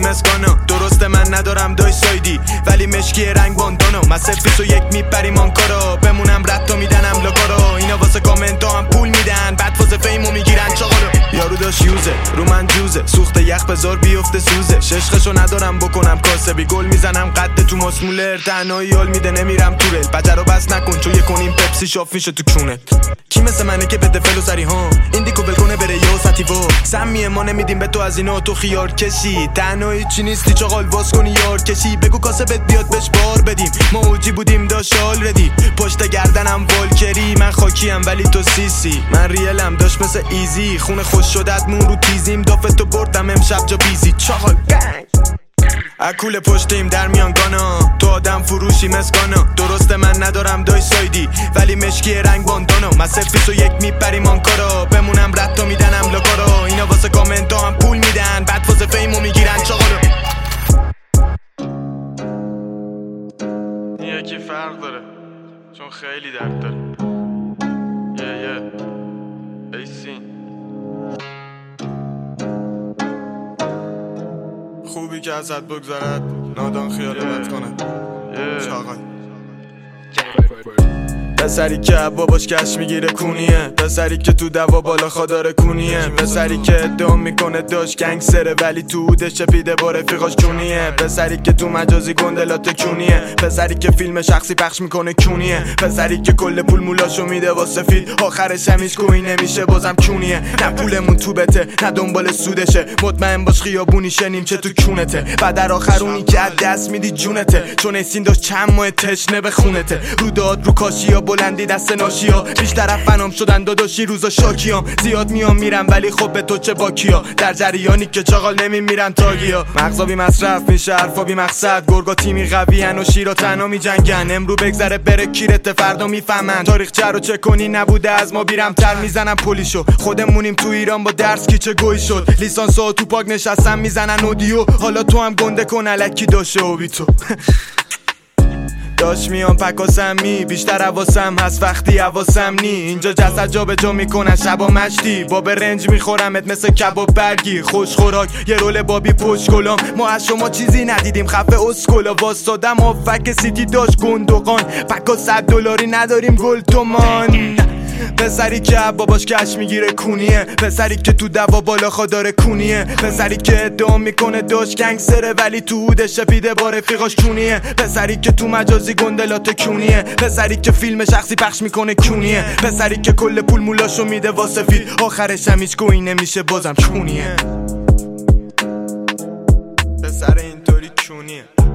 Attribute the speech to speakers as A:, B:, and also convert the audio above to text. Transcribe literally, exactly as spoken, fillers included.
A: مسکانا. درسته من ندارم دای سایدی ولی مشکی رنگ باندانا. من صفر و یک میپریم آنکارا بمونم رد تا میدنم لاکارا. اینا واسه کامنت ها هم پول میدن بعد واسه فیمو میگیرن چاقالو. یارو داشت یوزه رو من جوزه سوخته یخ بزار بیفته سوزه. ششقشو ندارم بکنم کاسبی گل میزنم قد تو ماسمولر. تنهایی یال میده نمیرم تو رل بچه رو بس نکن چون یکنیم پپسی شاف میشه تو کونت. کی مثل منه که بده فلو سری ها ایندیکو ول کنه بره یو ساتیو. سمیه ما نمیدیم به تو از اینا تو خیار کشی. تنهایی چی نیستی چاقال واس کنی یار کشی. بگو کاسبت بیاد بهش بار بدیم ما اوجی بودیم دا شال ردی. پشت گردنم والکری من خاکیم ولی تو سیسی. من ریلم داشت مثل ایزی خونه خوش شدت مون رو تیزیم. دافتو بردم امشب جا بیزی چاقال گنگ. اکول پشتیم در میان گانا تو آدم فروشی مسکانا. درسته من ندارم دای سایدی ولی مشکی رنگ باندانا. من صفر و یک میپریم آنکارا بمونم رد تا میدنم لاکارا. اینا واسه کامنت ها هم پول میدن بعد واسه فیمو میگیرن چاقالو. این یکی فرق داره چون خیلی درد داره. یه یه ایسین خوبی که ازت بگذرد نادان خیالت کند چاقال. پسری که باباش کش میگیره کونیه. پسری که تو دوا بالا خاداره کونیه. پسری که ادعا میکنه داشت گنگستره ولی تو هودش چپیده با رفیقاش کونیه. پسری که تو مجازی گندلات کونیه. پسری که فیلم شخصی پخش میکنه کونیه. پسری که کل پول مولاشو میده واسه فیل آخرش هم هیچ کوی نمیشه بازم کونیه. نه پولمون تو بته نه دنبال سودشه. مطمئن باش خیابونی شنیم چه تو کونته. بعد در آخرونی که از دست میدی جونته چون ایسین داشت چند ماه تشنه به خونته. رو داد رو کاشیا بلندی دست ناشیا بیشتر افنام شدن داداشی روزا شاکیام. زیاد میام میرم ولی خب به تو چه باکیا. در جریانی که چاقال نمیمیرن تاگیا. مغزا بی مصرف میشه حرفا بی مقصد. گرگا تیمی قوی ان و شیرا تنها میجنگن. امرو بگذره بره کیرت فردا میفهمن. تاریخ چه رو چه کنی نبوده از ما بیرم تر میزنم پلیشو. خودمونیم تو ایران با درس کی چه گوی شد. لیسانس ها تو پاک نشستن میزنن اودیو. حالا تو هم گنده کن الکی داشه و بی تو. داش میام پکاسم می بیشتر حواسم هست وقتی حواسم نی. اینجا جسد جا به جا میکنن شبا مشتی با برنج میخورمت مثل کباب برگی. خوش خوراک یه رول بابی پشت کلام. ما از شما چیزی ندیدیم خفه اسکولا. واسادم آفک سیتی داشت گندقان. پکا صد دلاری نداریم گل تومان. پسری که باباش کش میگیره کونیه. پسری که تو دوا بالا خاداره کونیه. پسری که ادعا میکنه داشت گنگستره ولی تو هودش چپیده با رفیقاش کونیه. پسری که تو مجازی گندلات کونیه. پسری که فیلم شخصی پخش میکنه کونیه. پسری که کل پول مولاشو میده واسه فیل آخرش هم هیچ کوی نمیشه بازم کونیه. پسر اینطوری کونیه.